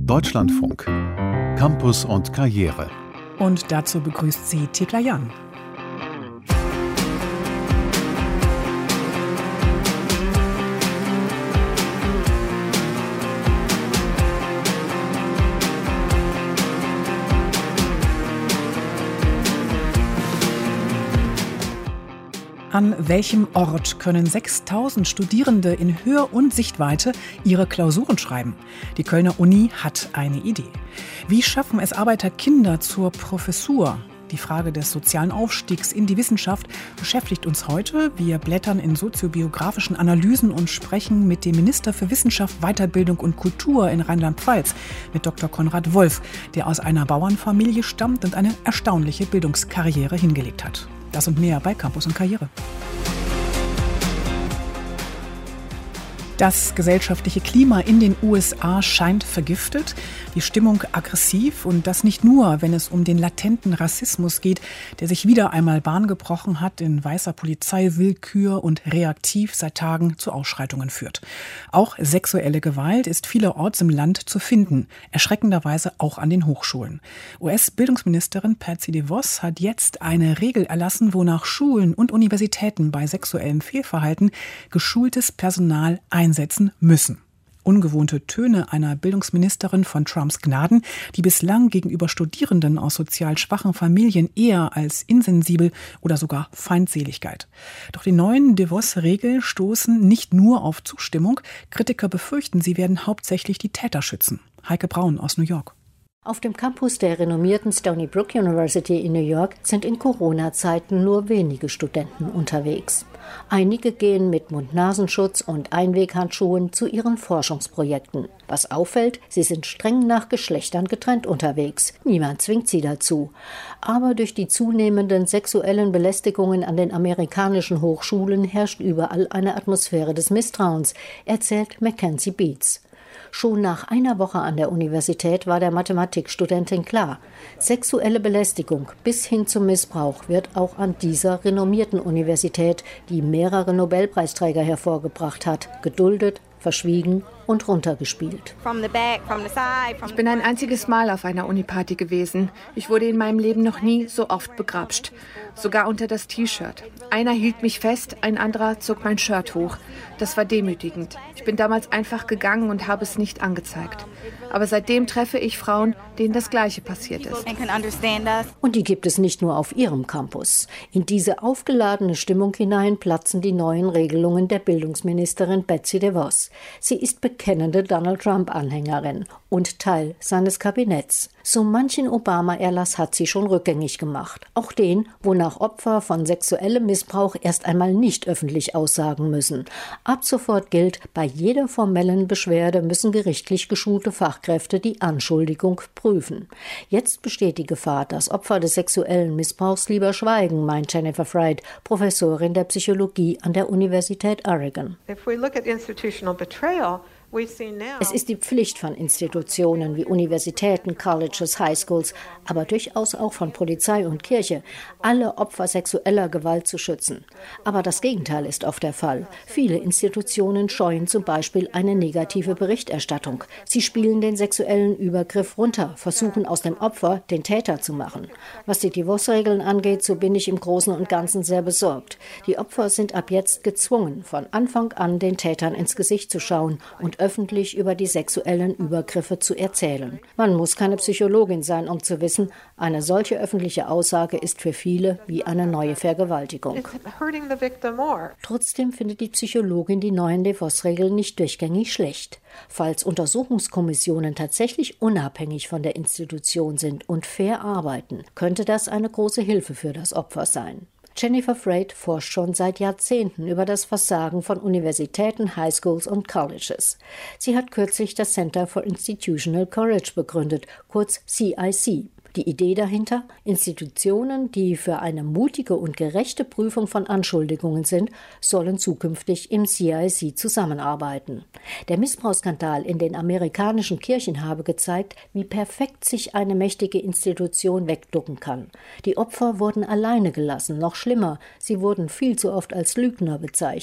Deutschlandfunk. Campus und Karriere. Und dazu begrüßt sie Thekla Jan. An welchem Ort können 6.000 Studierende in Hör- und Sichtweite ihre Klausuren schreiben? Die Kölner Uni hat eine Idee. Wie schaffen es Arbeiterkinder zur Professur? Die Frage des sozialen Aufstiegs in die Wissenschaft beschäftigt uns heute. Wir blättern in soziobiografischen Analysen und sprechen mit dem Minister für Wissenschaft, Weiterbildung und Kultur in Rheinland-Pfalz, mit Dr. Konrad Wolf, der aus einer Bauernfamilie stammt und eine erstaunliche Bildungskarriere hingelegt hat. Das und mehr bei Campus und Karriere. Das gesellschaftliche Klima in den USA scheint vergiftet, die Stimmung aggressiv und das nicht nur, wenn es um den latenten Rassismus geht, der sich wieder einmal Bahn gebrochen hat, in weißer Polizeiwillkür und reaktiv seit Tagen zu Ausschreitungen führt. Auch sexuelle Gewalt ist vielerorts im Land zu finden, erschreckenderweise auch an den Hochschulen. US-Bildungsministerin Patsy DeVos hat jetzt eine Regel erlassen, wonach Schulen und Universitäten bei sexuellem Fehlverhalten geschultes Personal einsetzen müssen. Ungewohnte Töne einer Bildungsministerin von Trumps Gnaden, die bislang gegenüber Studierenden aus sozial schwachen Familien eher als insensibel oder sogar feindselig galt. Doch die neuen DeVos-Regeln stoßen nicht nur auf Zustimmung. Kritiker befürchten, sie werden hauptsächlich die Täter schützen. Heike Braun aus New York. Auf dem Campus der renommierten Stony Brook University in New York sind in Corona-Zeiten nur wenige Studenten unterwegs. Einige gehen mit Mund-Nasenschutz und Einweghandschuhen zu ihren Forschungsprojekten. Was auffällt, sie sind streng nach Geschlechtern getrennt unterwegs. Niemand zwingt sie dazu. Aber durch die zunehmenden sexuellen Belästigungen an den amerikanischen Hochschulen herrscht überall eine Atmosphäre des Misstrauens, erzählt Mackenzie Beats. Schon nach einer Woche an der Universität war der Mathematikstudentin klar, sexuelle Belästigung bis hin zum Missbrauch wird auch an dieser renommierten Universität, die mehrere Nobelpreisträger hervorgebracht hat, geduldet, verschwiegen und runtergespielt. Ich bin ein einziges Mal auf einer Uniparty gewesen. Ich wurde in meinem Leben noch nie so oft begrapscht. Sogar unter das T-Shirt. Einer hielt mich fest, ein anderer zog mein Shirt hoch. Das war demütigend. Ich bin damals einfach gegangen und habe es nicht angezeigt. Aber seitdem treffe ich Frauen, denen das Gleiche passiert ist. Und die gibt es nicht nur auf ihrem Campus. In diese aufgeladene Stimmung hinein platzen die neuen Regelungen der Bildungsministerin Betsy DeVos. Sie ist bekennende Donald-Trump-Anhängerin und Teil seines Kabinetts. So manchen Obama-Erlass hat sie schon rückgängig gemacht. Auch den, wonach Opfer von sexuellem Missbrauch erst einmal nicht öffentlich aussagen müssen. Ab sofort gilt, bei jeder formellen Beschwerde müssen gerichtlich geschulte Fachkräfte die Anschuldigung prüfen. Jetzt besteht die Gefahr, dass Opfer des sexuellen Missbrauchs lieber schweigen, meint Jennifer Fried, Professorin der Psychologie an der Universität Oregon. Es ist die Pflicht von Institutionen wie Universitäten, Colleges, Highschools, aber durchaus auch von Polizei und Kirche, alle Opfer sexueller Gewalt zu schützen. Aber das Gegenteil ist oft der Fall. Viele Institutionen scheuen zum Beispiel eine negative Berichterstattung. Sie spielen den sexuellen Übergriff runter, versuchen aus dem Opfer den Täter zu machen. Was die DeVos-Regeln angeht, so bin ich im Großen und Ganzen sehr besorgt. Die Opfer sind ab jetzt gezwungen, von Anfang an den Tätern ins Gesicht zu schauen und öffentlich über die sexuellen Übergriffe zu erzählen. Man muss keine Psychologin sein, um zu wissen, eine solche öffentliche Aussage ist für viele wie eine neue Vergewaltigung. Trotzdem findet die Psychologin die neuen DeVos-Regeln nicht durchgängig schlecht. Falls Untersuchungskommissionen tatsächlich unabhängig von der Institution sind und fair arbeiten, könnte das eine große Hilfe für das Opfer sein. Jennifer Fried forscht schon seit Jahrzehnten über das Versagen von Universitäten, Highschools und Colleges. Sie hat kürzlich das Center for Institutional Courage begründet, kurz CIC. Die Idee dahinter? Institutionen, die für eine mutige und gerechte Prüfung von Anschuldigungen sind, sollen zukünftig im CIC zusammenarbeiten. Der Missbrauchsskandal in den amerikanischen Kirchen habe gezeigt, wie perfekt sich eine mächtige Institution wegducken kann. Die Opfer wurden alleine gelassen, noch schlimmer, sie wurden viel zu oft als Lügner bezeichnet.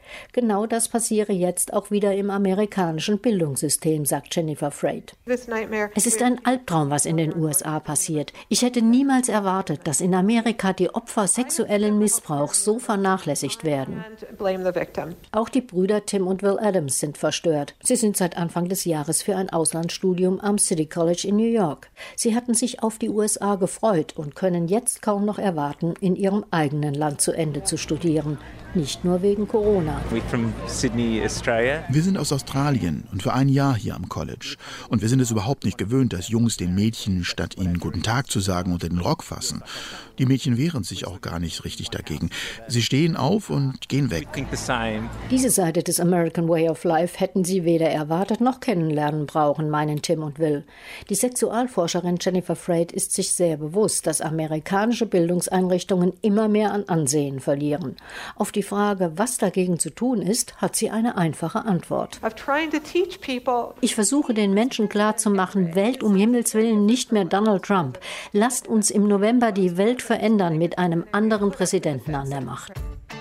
Genau das passiere jetzt auch wieder im amerikanischen Bildungssystem, sagt Jennifer Freyd. Es ist ein Albtraum, was in den USA passiert. Ich hätte niemals erwartet, dass in Amerika die Opfer sexuellen Missbrauchs so vernachlässigt werden. Auch die Brüder Tim und Will Adams sind verstört. Sie sind seit Anfang des Jahres für ein Auslandsstudium am City College in New York. Sie hatten sich auf die USA gefreut und können jetzt kaum noch erwarten, in ihrem eigenen Land zu Ende zu studieren. Nicht nur wegen Corona. Wir sind aus Australien und für ein Jahr hier am College. Und wir sind es überhaupt nicht gewöhnt, dass Jungs den Mädchen, statt ihnen Guten Tag zu sagen, unter den Rock fassen. Die Mädchen wehren sich auch gar nicht richtig dagegen. Sie stehen auf und gehen weg. Diese Seite des American Way of Life hätten sie weder erwartet noch kennenlernen brauchen, meinen Tim und Will. Die Sexualforscherin Jennifer Freyd ist sich sehr bewusst, dass amerikanische Bildungseinrichtungen immer mehr an Ansehen verlieren. Auf die Frage, was dagegen zu tun ist, hat sie eine einfache Antwort. Ich versuche den Menschen klarzumachen, wählt um Himmels Willen nicht mehr Donald Trump. Lasst uns im November die Welt verändern mit einem anderen Präsidenten an der Macht.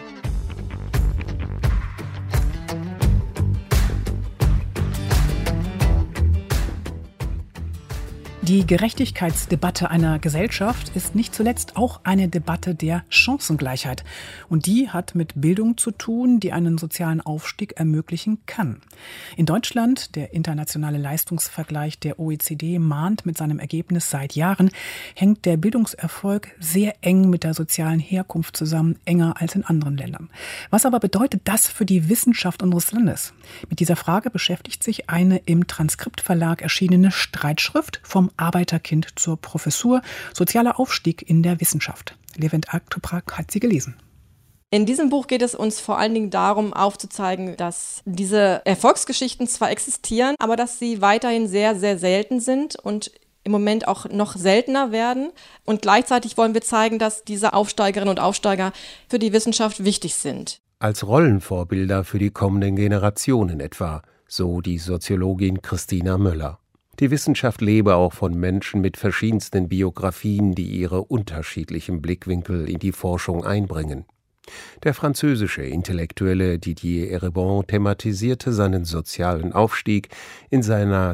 Die Gerechtigkeitsdebatte einer Gesellschaft ist nicht zuletzt auch eine Debatte der Chancengleichheit. Und die hat mit Bildung zu tun, die einen sozialen Aufstieg ermöglichen kann. In Deutschland, der internationale Leistungsvergleich der OECD mahnt mit seinem Ergebnis seit Jahren, hängt der Bildungserfolg sehr eng mit der sozialen Herkunft zusammen, enger als in anderen Ländern. Was aber bedeutet das für die Wissenschaft unseres Landes? Mit dieser Frage beschäftigt sich eine im Transkriptverlag erschienene Streitschrift vom Arbeiterkind zur Professur, sozialer Aufstieg in der Wissenschaft. Levent Aktoprak hat sie gelesen. In diesem Buch geht es uns vor allen Dingen darum, aufzuzeigen, dass diese Erfolgsgeschichten zwar existieren, aber dass sie weiterhin sehr, sehr selten sind und im Moment auch noch seltener werden. Und gleichzeitig wollen wir zeigen, dass diese Aufsteigerinnen und Aufsteiger für die Wissenschaft wichtig sind. Als Rollenvorbilder für die kommenden Generationen etwa, so die Soziologin Christina Möller. Die Wissenschaft lebe auch von Menschen mit verschiedensten Biografien, die ihre unterschiedlichen Blickwinkel in die Forschung einbringen. Der französische Intellektuelle Didier Eribon thematisierte seinen sozialen Aufstieg in seiner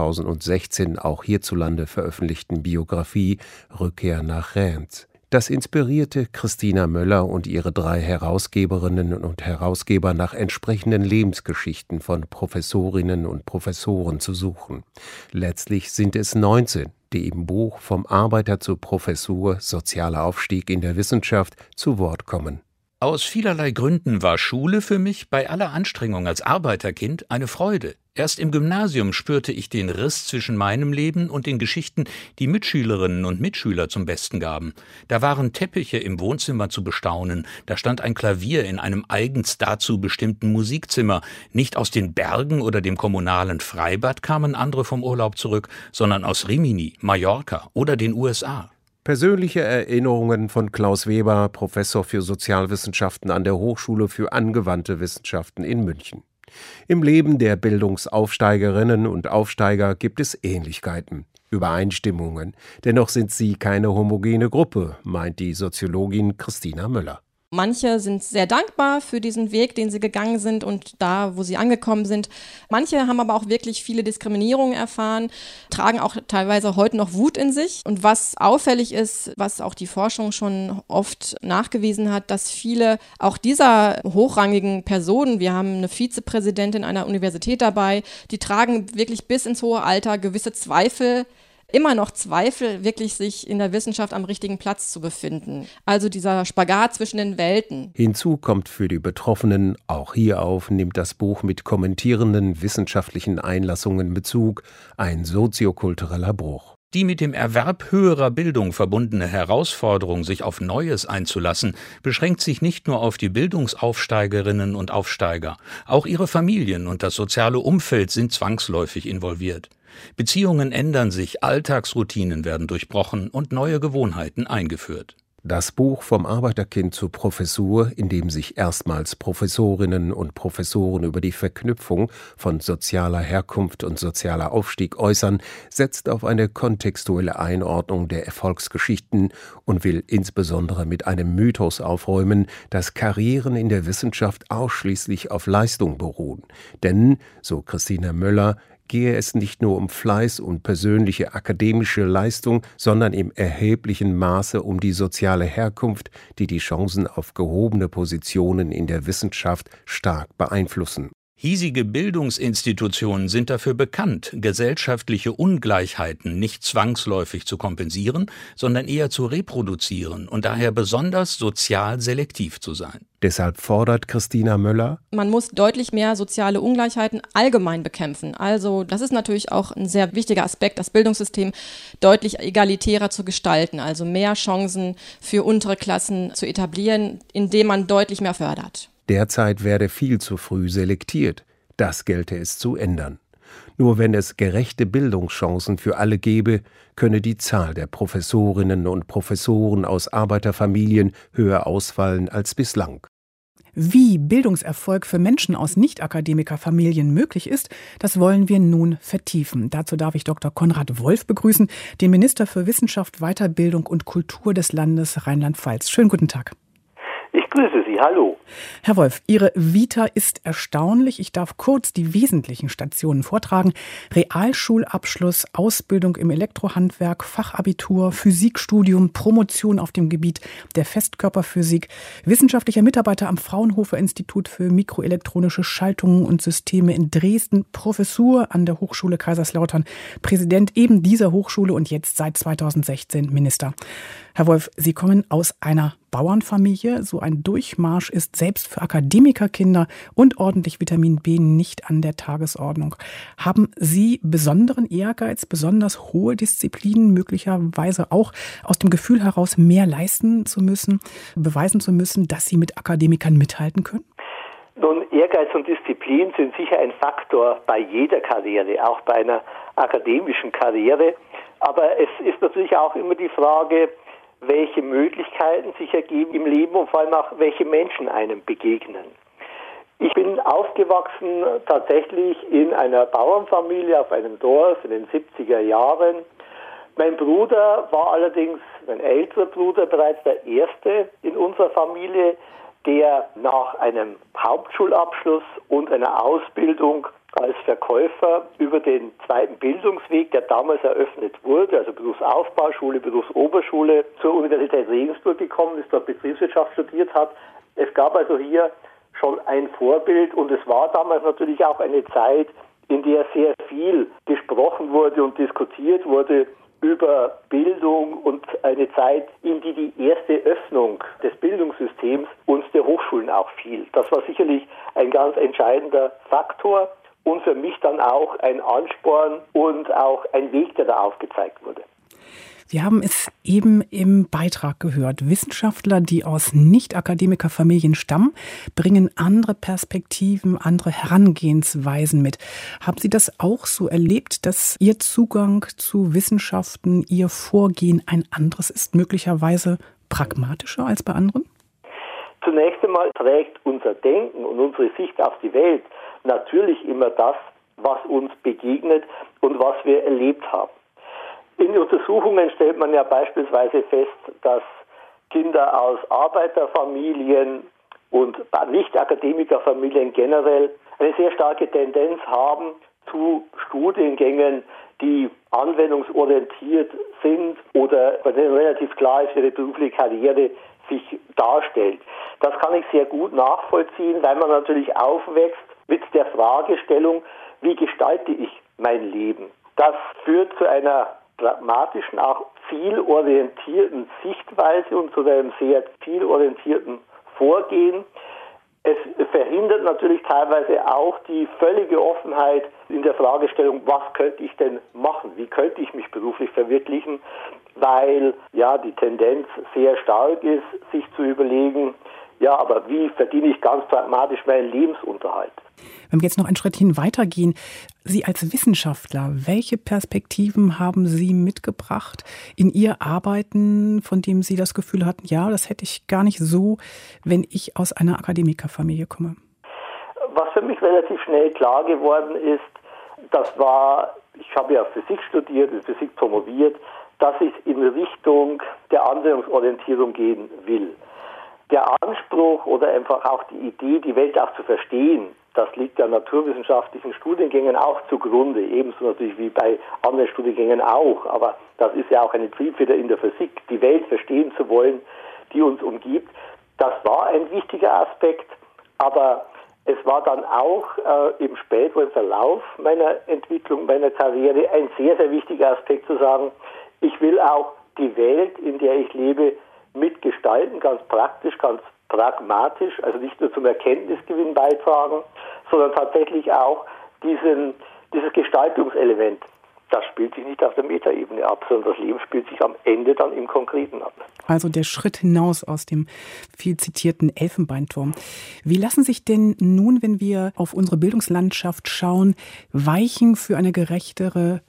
2016 auch hierzulande veröffentlichten Biografie Rückkehr nach Reims. Das inspirierte Christina Möller und ihre 3 Herausgeberinnen und Herausgeber nach entsprechenden Lebensgeschichten von Professorinnen und Professoren zu suchen. Letztlich sind es 19, die im Buch Vom Arbeiter zur Professur, sozialer Aufstieg in der Wissenschaft zu Wort kommen. Aus vielerlei Gründen war Schule für mich bei aller Anstrengung als Arbeiterkind eine Freude. Erst im Gymnasium spürte ich den Riss zwischen meinem Leben und den Geschichten, die Mitschülerinnen und Mitschüler zum Besten gaben. Da waren Teppiche im Wohnzimmer zu bestaunen, da stand ein Klavier in einem eigens dazu bestimmten Musikzimmer. Nicht aus den Bergen oder dem kommunalen Freibad kamen andere vom Urlaub zurück, sondern aus Rimini, Mallorca oder den USA. Persönliche Erinnerungen von Klaus Weber, Professor für Sozialwissenschaften an der Hochschule für angewandte Wissenschaften in München. Im Leben der Bildungsaufsteigerinnen und Aufsteiger gibt es Ähnlichkeiten, Übereinstimmungen. Dennoch sind sie keine homogene Gruppe, meint die Soziologin Christina Möller. Manche sind sehr dankbar für diesen Weg, den sie gegangen sind und da, wo sie angekommen sind. Manche haben aber auch wirklich viele Diskriminierungen erfahren, tragen auch teilweise heute noch Wut in sich. Und was auffällig ist, was auch die Forschung schon oft nachgewiesen hat, dass viele auch dieser hochrangigen Personen, wir haben eine Vizepräsidentin einer Universität dabei, die tragen wirklich bis ins hohe Alter gewisse Zweifel, immer noch Zweifel, wirklich sich in der Wissenschaft am richtigen Platz zu befinden. Also dieser Spagat zwischen den Welten. Hinzu kommt für die Betroffenen, auch hierauf nimmt das Buch mit kommentierenden wissenschaftlichen Einlassungen Bezug, ein soziokultureller Bruch. Die mit dem Erwerb höherer Bildung verbundene Herausforderung, sich auf Neues einzulassen, beschränkt sich nicht nur auf die Bildungsaufsteigerinnen und Aufsteiger. Auch ihre Familien und das soziale Umfeld sind zwangsläufig involviert. Beziehungen ändern sich, Alltagsroutinen werden durchbrochen und neue Gewohnheiten eingeführt. Das Buch Vom Arbeiterkind zur Professur, in dem sich erstmals Professorinnen und Professoren über die Verknüpfung von sozialer Herkunft und sozialer Aufstieg äußern, setzt auf eine kontextuelle Einordnung der Erfolgsgeschichten und will insbesondere mit einem Mythos aufräumen, dass Karrieren in der Wissenschaft ausschließlich auf Leistung beruhen. Denn, so Christina Möller, gehe es nicht nur um Fleiß und persönliche akademische Leistung, sondern im erheblichen Maße um die soziale Herkunft, die die Chancen auf gehobene Positionen in der Wissenschaft stark beeinflussen. Hiesige Bildungsinstitutionen sind dafür bekannt, gesellschaftliche Ungleichheiten nicht zwangsläufig zu kompensieren, sondern eher zu reproduzieren und daher besonders sozial selektiv zu sein. Deshalb fordert Christina Möller: Man muss deutlich mehr soziale Ungleichheiten allgemein bekämpfen. Also das ist natürlich auch ein sehr wichtiger Aspekt, das Bildungssystem deutlich egalitärer zu gestalten, also mehr Chancen für untere Klassen zu etablieren, indem man deutlich mehr fördert. Derzeit werde viel zu früh selektiert. Das gelte es zu ändern. Nur wenn es gerechte Bildungschancen für alle gäbe, könne die Zahl der Professorinnen und Professoren aus Arbeiterfamilien höher ausfallen als bislang. Wie Bildungserfolg für Menschen aus Nicht-Akademikerfamilien möglich ist, das wollen wir nun vertiefen. Dazu darf ich Dr. Konrad Wolf begrüßen, den Minister für Wissenschaft, Weiterbildung und Kultur des Landes Rheinland-Pfalz. Schönen guten Tag. Ich grüße Sie, hallo. Herr Wolf, Ihre Vita ist erstaunlich. Ich darf kurz die wesentlichen Stationen vortragen. Realschulabschluss, Ausbildung im Elektrohandwerk, Fachabitur, Physikstudium, Promotion auf dem Gebiet der Festkörperphysik, wissenschaftlicher Mitarbeiter am Fraunhofer Institut für mikroelektronische Schaltungen und Systeme in Dresden, Professur an der Hochschule Kaiserslautern, Präsident eben dieser Hochschule und jetzt seit 2016 Minister. Herr Wolf, Sie kommen aus einer Bauernfamilie. So ein Durchmarsch ist selbst für Akademikerkinder und ordentlich Vitamin B nicht an der Tagesordnung. Haben Sie besonderen Ehrgeiz, besonders hohe Disziplin, möglicherweise auch aus dem Gefühl heraus, mehr leisten zu müssen, beweisen zu müssen, dass Sie mit Akademikern mithalten können? Nun, Ehrgeiz und Disziplin sind sicher ein Faktor bei jeder Karriere, auch bei einer akademischen Karriere. Aber es ist natürlich auch immer die Frage, welche Möglichkeiten sich ergeben im Leben und vor allem auch, welche Menschen einem begegnen. Ich bin aufgewachsen tatsächlich in einer Bauernfamilie auf einem Dorf in den 70er Jahren. Mein Bruder war allerdings, mein älterer Bruder, bereits der erste in unserer Familie, der nach einem Hauptschulabschluss und einer Ausbildung als Verkäufer über den zweiten Bildungsweg, der damals eröffnet wurde, also Berufsaufbauschule, Berufsoberschule, zur Universität Regensburg gekommen ist, dort Betriebswirtschaft studiert hat. Es gab also hier schon ein Vorbild und es war damals natürlich auch eine Zeit, in der sehr viel gesprochen wurde und diskutiert wurde über Bildung und eine Zeit, in die die erste Öffnung des Bildungssystems und der Hochschulen auch fiel. Das war sicherlich ein ganz entscheidender Faktor. Und für mich dann auch ein Ansporn und auch ein Weg, der da aufgezeigt wurde. Wir haben es eben im Beitrag gehört. Wissenschaftler, die aus Nicht-Akademikerfamilien stammen, bringen andere Perspektiven, andere Herangehensweisen mit. Haben Sie das auch so erlebt, dass Ihr Zugang zu Wissenschaften, Ihr Vorgehen ein anderes ist, möglicherweise pragmatischer als bei anderen? Zunächst einmal trägt unser Denken und unsere Sicht auf die Welt natürlich immer das, was uns begegnet und was wir erlebt haben. In Untersuchungen stellt man ja beispielsweise fest, dass Kinder aus Arbeiterfamilien und Nicht-Akademikerfamilien generell eine sehr starke Tendenz haben zu Studiengängen, die anwendungsorientiert sind oder bei denen relativ klar ist, wie ihre berufliche Karriere sich darstellt. Das kann ich sehr gut nachvollziehen, weil man natürlich aufwächst mit der Fragestellung, wie gestalte ich mein Leben? Das führt zu einer pragmatischen, auch zielorientierten Sichtweise und zu einem sehr zielorientierten Vorgehen. Es verhindert natürlich teilweise auch die völlige Offenheit in der Fragestellung, was könnte ich denn machen? Wie könnte ich mich beruflich verwirklichen? Weil ja die Tendenz sehr stark ist, sich zu überlegen, ja, aber wie verdiene ich ganz pragmatisch meinen Lebensunterhalt? Wenn wir jetzt noch einen Schrittchen weitergehen, Sie als Wissenschaftler, welche Perspektiven haben Sie mitgebracht in Ihr Arbeiten, von dem Sie das Gefühl hatten, ja, das hätte ich gar nicht so, wenn ich aus einer Akademikerfamilie komme? Was für mich relativ schnell klar geworden ist, ich habe ja Physik studiert, in Physik promoviert, dass ich in Richtung der Anwendungsorientierung gehen will. Der Anspruch oder einfach auch die Idee, die Welt auch zu verstehen, das liegt ja naturwissenschaftlichen Studiengängen auch zugrunde, ebenso natürlich wie bei anderen Studiengängen auch. Aber das ist ja auch eine Triebfeder in der Physik, die Welt verstehen zu wollen, die uns umgibt. Das war ein wichtiger Aspekt, aber es war dann auch im späteren Verlauf meiner Entwicklung, meiner Karriere ein sehr, sehr wichtiger Aspekt zu sagen, ich will auch die Welt, in der ich lebe, mitgestalten, ganz praktisch, ganz pragmatisch, also nicht nur zum Erkenntnisgewinn beitragen, sondern tatsächlich auch dieses Gestaltungselement. Das spielt sich nicht auf der Metaebene ab, sondern das Leben spielt sich am Ende dann im Konkreten ab. Also der Schritt hinaus aus dem viel zitierten Elfenbeinturm. Wie lassen sich denn nun, wenn wir auf unsere Bildungslandschaft schauen, Weichen für eine gerechtere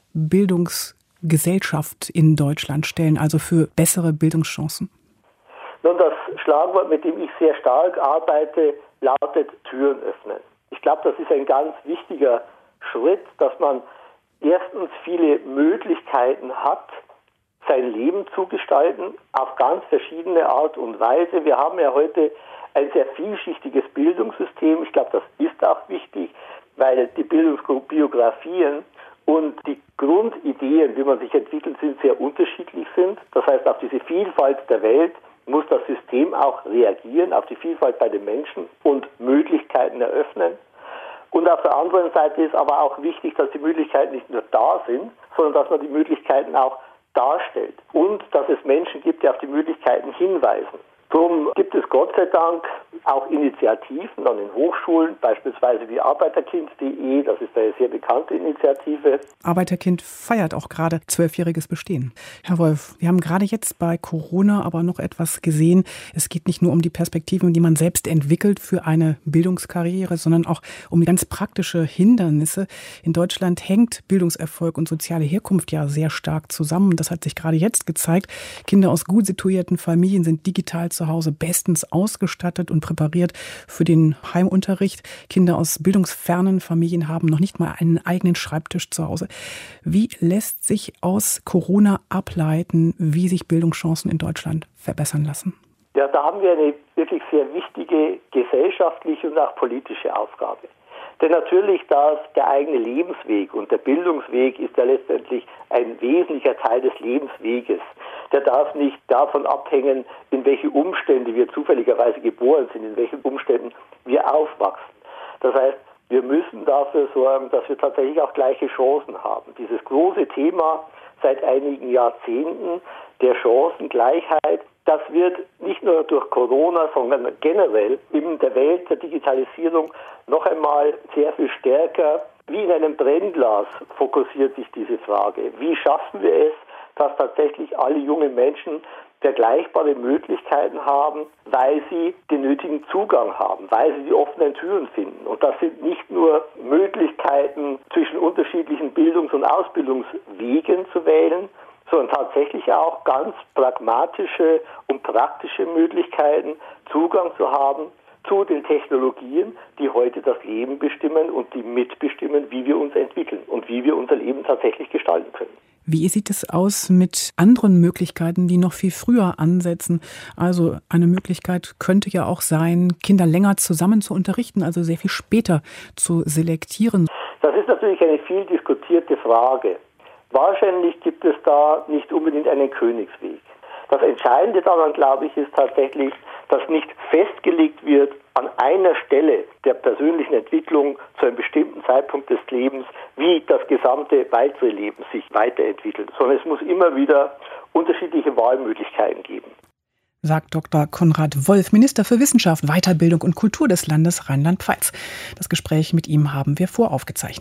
Bildungsgesellschaft in Deutschland stellen, also für bessere Bildungschancen? Nun, das Schlagwort, mit dem ich sehr stark arbeite, lautet Türen öffnen. Ich glaube, das ist ein ganz wichtiger Schritt, dass man erstens viele Möglichkeiten hat, sein Leben zu gestalten, auf ganz verschiedene Art und Weise. Wir haben ja heute ein sehr vielschichtiges Bildungssystem. Ich glaube, das ist auch wichtig, weil die Bildungsbiografien und die Grundideen, wie man sich entwickelt, sehr unterschiedlich sind. Das heißt, auf diese Vielfalt der Welt muss das System auch reagieren, auf die Vielfalt bei den Menschen und Möglichkeiten eröffnen. Und auf der anderen Seite ist aber auch wichtig, dass die Möglichkeiten nicht nur da sind, sondern dass man die Möglichkeiten auch darstellt und dass es Menschen gibt, die auf die Möglichkeiten hinweisen. Darum gibt es Gott sei Dank auch Initiativen an den Hochschulen, beispielsweise wie Arbeiterkind.de, das ist eine sehr bekannte Initiative. Arbeiterkind feiert auch gerade 12-jähriges Bestehen. Herr Wolf, wir haben gerade jetzt bei Corona aber noch etwas gesehen. Es geht nicht nur um die Perspektiven, die man selbst entwickelt für eine Bildungskarriere, sondern auch um ganz praktische Hindernisse. In Deutschland hängt Bildungserfolg und soziale Herkunft ja sehr stark zusammen. Das hat sich gerade jetzt gezeigt. Kinder aus gut situierten Familien sind digital zu Hause bestens ausgestattet und präpariert für den Heimunterricht. Kinder aus bildungsfernen Familien haben noch nicht mal einen eigenen Schreibtisch zu Hause. Wie lässt sich aus Corona ableiten, wie sich Bildungschancen in Deutschland verbessern lassen? Ja, da haben wir eine wirklich sehr wichtige gesellschaftliche und auch politische Aufgabe. Denn natürlich der eigene Lebensweg und der Bildungsweg ist ja letztendlich ein wesentlicher Teil des Lebensweges. Der darf nicht davon abhängen, in welche Umstände wir zufälligerweise geboren sind, in welchen Umständen wir aufwachsen. Das heißt, wir müssen dafür sorgen, dass wir tatsächlich auch gleiche Chancen haben. Dieses große Thema seit einigen Jahrzehnten der Chancengleichheit, das wird nicht nur durch Corona, sondern generell in der Welt der Digitalisierung noch einmal sehr viel stärker, wie in einem Brennglas fokussiert sich diese Frage. Wie schaffen wir es, dass tatsächlich alle jungen Menschen vergleichbare Möglichkeiten haben, weil sie den nötigen Zugang haben, weil sie die offenen Türen finden. Und das sind nicht nur Möglichkeiten zwischen unterschiedlichen Bildungs- und Ausbildungswegen zu wählen, sondern tatsächlich auch ganz pragmatische und praktische Möglichkeiten, Zugang zu haben zu den Technologien, die heute das Leben bestimmen und die mitbestimmen, wie wir uns entwickeln und wie wir unser Leben tatsächlich gestalten können. Wie sieht es aus mit anderen Möglichkeiten, die noch viel früher ansetzen? Also eine Möglichkeit könnte ja auch sein, Kinder länger zusammen zu unterrichten, also sehr viel später zu selektieren. Das ist natürlich eine viel diskutierte Frage. Wahrscheinlich gibt es da nicht unbedingt einen Königsweg. Das Entscheidende daran, glaube ich, ist tatsächlich, dass nicht festgelegt wird an einer Stelle der persönlichen Entwicklung zu einem bestimmten Zeitpunkt des Lebens, wie das gesamte weitere Leben sich weiterentwickelt, sondern es muss immer wieder unterschiedliche Wahlmöglichkeiten geben. Sagt Dr. Konrad Wolf, Minister für Wissenschaft, Weiterbildung und Kultur des Landes Rheinland-Pfalz. Das Gespräch mit ihm haben wir voraufgezeichnet.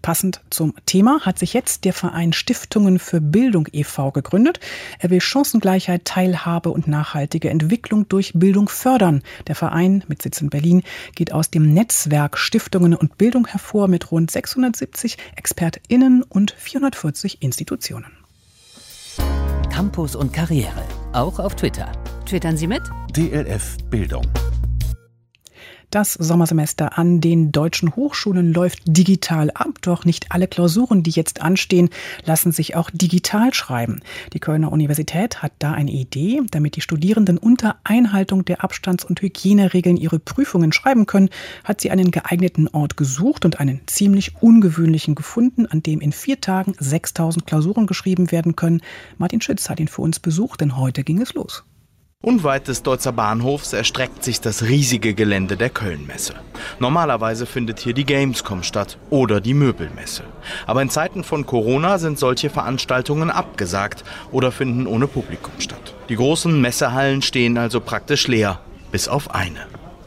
Passend zum Thema hat sich jetzt der Verein Stiftungen für Bildung e.V. gegründet. Er will Chancengleichheit, Teilhabe und nachhaltige Entwicklung durch Bildung fördern. Der Verein mit Sitz in Berlin geht aus dem Netzwerk Stiftungen und Bildung hervor mit rund 670 ExpertInnen und 440 Institutionen. Campus und Karriere, auch auf Twitter. Twittern Sie mit? DLF Bildung. Das Sommersemester an den deutschen Hochschulen läuft digital ab, doch nicht alle Klausuren, die jetzt anstehen, lassen sich auch digital schreiben. Die Kölner Universität hat da eine Idee, damit die Studierenden unter Einhaltung der Abstands- und Hygieneregeln ihre Prüfungen schreiben können, hat sie einen geeigneten Ort gesucht und einen ziemlich ungewöhnlichen gefunden, an dem in 4 Tagen 6.000 Klausuren geschrieben werden können. Martin Schütz hat ihn für uns besucht, denn heute ging es los. Unweit des Deutzer Bahnhofs erstreckt sich das riesige Gelände der Kölnmesse. Normalerweise findet hier die Gamescom statt oder die Möbelmesse. Aber in Zeiten von Corona sind solche Veranstaltungen abgesagt oder finden ohne Publikum statt. Die großen Messehallen stehen also praktisch leer, bis auf eine.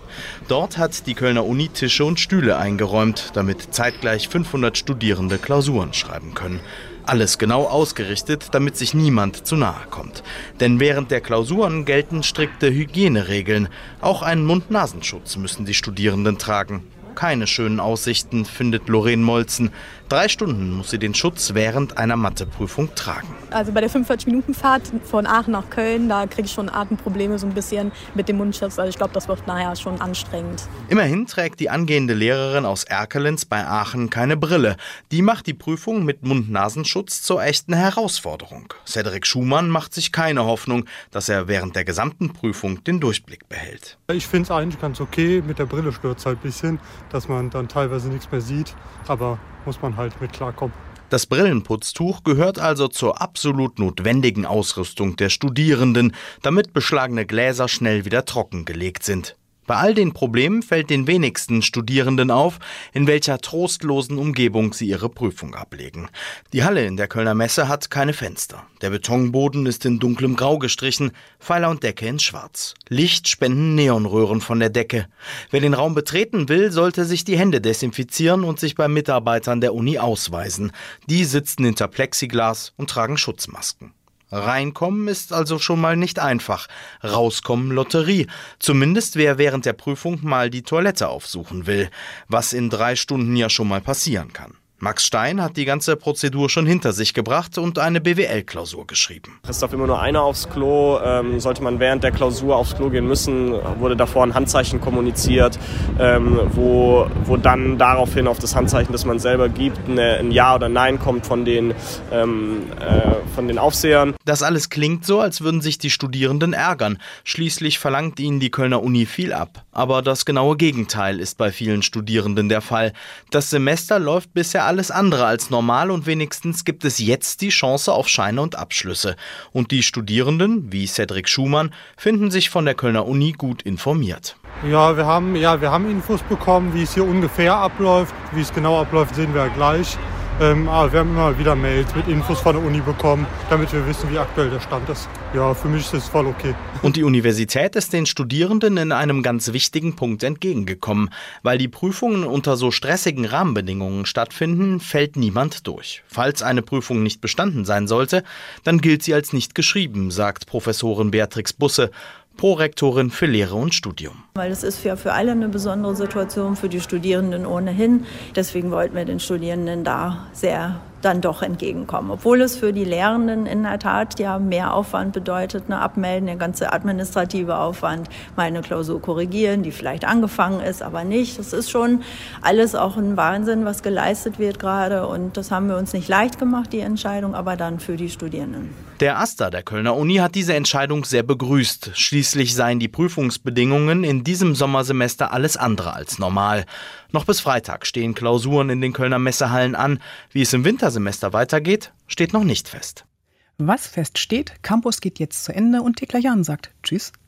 Dort hat die Kölner Uni Tische und Stühle eingeräumt, damit zeitgleich 500 Studierende Klausuren schreiben können. Alles genau ausgerichtet, damit sich niemand zu nahe kommt. Denn während der Klausuren gelten strikte Hygieneregeln. Auch einen Mund-Nasenschutz müssen die Studierenden tragen. Keine schönen Aussichten, findet Lorraine Molzen. 3 Stunden muss sie den Schutz während einer Matheprüfung tragen. Also bei der 45-Minuten-Fahrt von Aachen nach Köln, da kriege ich schon Atemprobleme so ein bisschen mit dem Mundschutz. Also ich glaube, das wird nachher schon anstrengend. Immerhin trägt die angehende Lehrerin aus Erkelenz bei Aachen keine Brille. Die macht die Prüfung mit Mund-Nasenschutz zur echten Herausforderung. Cedric Schumann macht sich keine Hoffnung, dass er während der gesamten Prüfung den Durchblick behält. Ich finde es eigentlich ganz okay. Mit der Brille stört es halt ein bisschen, dass man dann teilweise nichts mehr sieht. Aber muss man halt mit klarkommen. Das Brillenputztuch gehört also zur absolut notwendigen Ausrüstung der Studierenden, damit beschlagene Gläser schnell wieder trockengelegt sind. Bei all den Problemen fällt den wenigsten Studierenden auf, in welcher trostlosen Umgebung sie ihre Prüfung ablegen. Die Halle in der Kölner Messe hat keine Fenster. Der Betonboden ist in dunklem Grau gestrichen, Pfeiler und Decke in schwarz. Licht spenden Neonröhren von der Decke. Wer den Raum betreten will, sollte sich die Hände desinfizieren und sich bei Mitarbeitern der Uni ausweisen. Die sitzen hinter Plexiglas und tragen Schutzmasken. Reinkommen ist also schon mal nicht einfach. Rauskommen Lotterie. Zumindest wer während der Prüfung mal die Toilette aufsuchen will. Was in 3 Stunden ja schon mal passieren kann. Max Stein hat die ganze Prozedur schon hinter sich gebracht und eine BWL-Klausur geschrieben. Es darf immer nur einer aufs Klo. Sollte man während der Klausur aufs Klo gehen müssen, wurde davor ein Handzeichen kommuniziert, wo dann daraufhin auf das Handzeichen, das man selber gibt, ein Ja oder Nein kommt von den Aufsehern. Das alles klingt so, als würden sich die Studierenden ärgern. Schließlich verlangt ihnen die Kölner Uni viel ab. Aber das genaue Gegenteil ist bei vielen Studierenden der Fall. Das Semester läuft bisher alles andere als normal und wenigstens gibt es jetzt die Chance auf Scheine und Abschlüsse. Und die Studierenden, wie Cedric Schumann, finden sich von der Kölner Uni gut informiert. Ja, wir haben Infos bekommen, wie es hier ungefähr abläuft. Wie es genau abläuft, sehen wir ja gleich. Aber wir haben immer wieder Mails mit Infos von der Uni bekommen, damit wir wissen, wie aktuell der Stand ist. Ja, für mich ist es voll okay. Und die Universität ist den Studierenden in einem ganz wichtigen Punkt entgegengekommen. Weil die Prüfungen unter so stressigen Rahmenbedingungen stattfinden, fällt niemand durch. Falls eine Prüfung nicht bestanden sein sollte, dann gilt sie als nicht geschrieben, sagt Professorin Beatrix Busse, Prorektorin für Lehre und Studium. Weil es ist für alle eine besondere Situation, für die Studierenden ohnehin. Deswegen wollten wir den Studierenden da sehr dann doch entgegenkommen. Obwohl es für die Lehrenden in der Tat ja mehr Aufwand bedeutet, Abmelden, der ganze administrative Aufwand, mal eine Klausur korrigieren, die vielleicht angefangen ist, aber nicht. Das ist schon alles auch ein Wahnsinn, was geleistet wird gerade. Und das haben wir uns nicht leicht gemacht, die Entscheidung, aber dann für die Studierenden. Der AStA der Kölner Uni hat diese Entscheidung sehr begrüßt. Schließlich seien die Prüfungsbedingungen in diesem Sommersemester alles andere als normal. Noch bis Freitag stehen Klausuren in den Kölner Messehallen an. Wie es im Wintersemester weitergeht, steht noch nicht fest. Was feststeht, Campus geht jetzt zu Ende und Thekla Jahn sagt Tschüss.